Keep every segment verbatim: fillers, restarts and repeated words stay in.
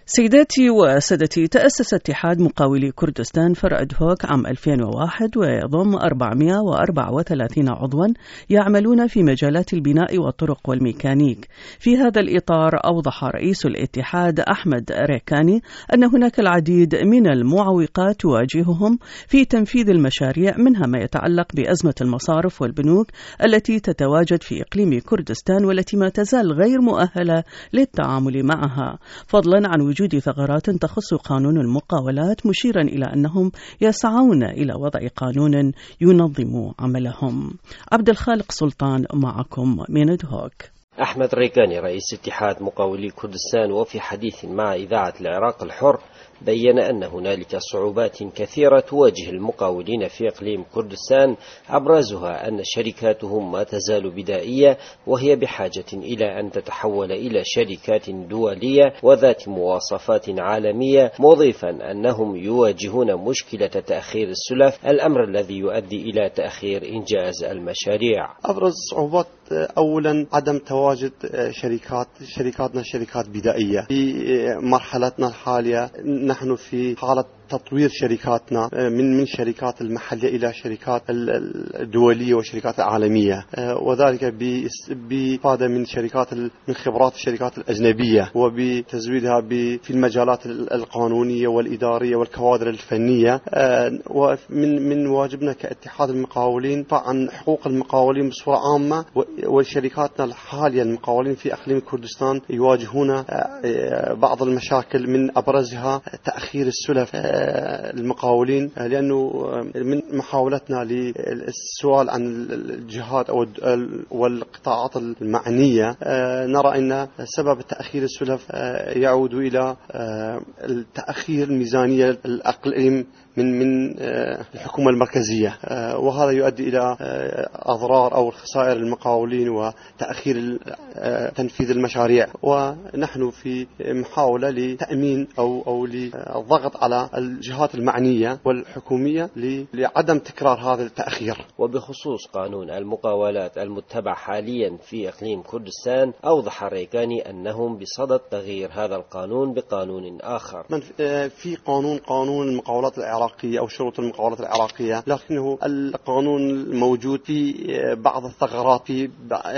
سيداتي وسادتي، تأسس اتحاد مقاولي كردستان فرع دهوك عام ألفين وواحد ويضم أربعمائة وأربعة وثلاثين عضوا يعملون في مجالات البناء والطرق والميكانيك. في هذا الإطار أوضح رئيس الاتحاد أحمد ريكاني أن هناك العديد من المعوقات تواجههم في تنفيذ المشاريع، منها ما يتعلق بأزمة المصارف والبنوك التي تتواجد في إقليم كردستان والتي ما تزال غير مؤهلة للتعامل معها، فضلا عن وجود ثغرات تخص قانون المقاولات، مشيرا إلى أنهم يسعون إلى وضع قانون ينظم عملهم. عبد الخالق سلطان معكم من دهوك. أحمد ريكاني رئيس اتحاد مقاولي كردستان وفي حديث مع إذاعة العراق الحر بيّن أن هنالك صعوبات كثيرة تواجه المقاولين في إقليم كردستان، أبرزها أن شركاتهم ما تزال بدائية وهي بحاجة إلى أن تتحول إلى شركات دولية وذات مواصفات عالمية، مضيفا أنهم يواجهون مشكلة تأخير السلف، الأمر الذي يؤدي إلى تأخير إنجاز المشاريع. أبرز الصعوبات أولا عدم تواجد شركات شركاتنا شركات بدائية. في مرحلتنا الحالية نحن في حالة تطوير شركاتنا من من شركات المحلية إلى شركات الدولية وشركات العالمية، وذلك بإفادة من شركات من خبرات الشركات الأجنبية وبتزويدها في المجالات القانونية والإدارية والكوادر الفنية. ومن من واجبنا كاتحاد المقاولين عن حقوق المقاولين بصورة عامة، وشركاتنا الحالية المقاولين في إقليم كردستان يواجهون بعض المشاكل، من أبرزها تأخير السلف المقاولين، لأنه من محاولتنا للسؤال عن الجهات أو والقطاعات المعنية نرى أن سبب تأخير السلف يعود إلى التأخير الميزانية الإقليم من من الحكومة المركزية، وهذا يؤدي إلى أضرار أو خسائر المقاولين وتأخير تنفيذ المشاريع. ونحن في محاولة لتأمين أو أو للضغط على الجهات المعنية والحكومية لعدم تكرار هذا التأخير. وبخصوص قانون المقاولات المتبع حاليا في إقليم كردستان، أوضح ريكاني أنهم بصدد تغيير هذا القانون بقانون آخر. من في قانون قانون المقاولات العراقية أو شروط المقاولات العراقية، لكنه القانون الموجود في بعض الثغرات في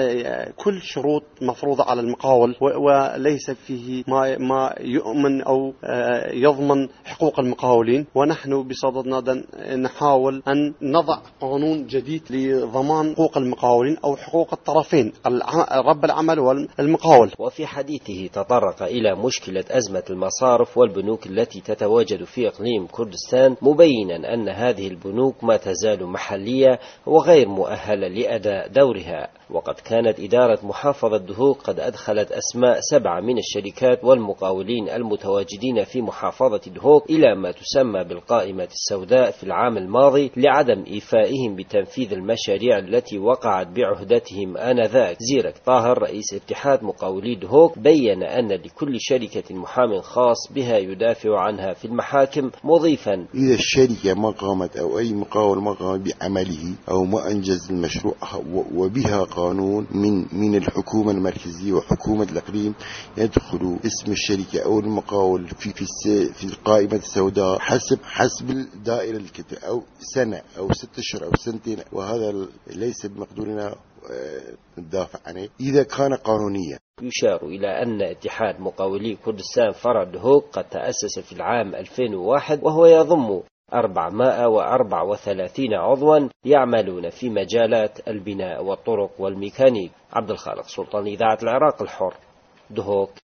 كل شروط مفروضة على المقاول، وليس فيه ما ما يؤمن أو يضمن حقوق المقاولين. ونحن بصددنا نحاول أن نضع قانون جديد لضمان حقوق المقاولين أو حقوق الطرفين، رب العمل والمقاول. وفي حديثه تطرق إلى مشكلة أزمة المصارف والبنوك التي تتواجد في إقليم كردستان، مبينا أن هذه البنوك ما تزال محلية وغير مؤهلة لأداء دورها. وقد كانت إدارة محافظة دهوك قد أدخلت أسماء سبعة من الشركات والمقاولين المتواجدين في محافظة دهوك إلى ما تسمى بالقائمة السوداء في العام الماضي لعدم إيفائهم بتنفيذ المشاريع التي وقعت بعهدتهم آنذاك. زيرك طاهر رئيس اتحاد مقاولي دهوك بيّن أن لكل شركة محام خاص بها يدافع عنها في المحاكم، مضيفا: إذا الشركة ما قامت أو أي مقاول ما قام بعمله أو ما أنجز المشروع وبها قانون من من الحكومة المركزية وحكومة الإقليم، يدخل اسم الشركة أو المقاول في في في القائمة السوداء حسب حسب الدائرة الكتب أو سنة أو ستة أشهر أو سنتين، وهذا ليس بمقدورنا ندافع عنه إذا كان قانونيا. يشار إلى أن اتحاد مقاولي كردستان فرع دهوك قد تأسس في العام ألفين وواحد، وهو يضم أربعمائة وأربعة وثلاثين عضوا يعملون في مجالات البناء والطرق والميكانيك. عبد الخالق سلطان، إذاعة العراق الحر، دهوك.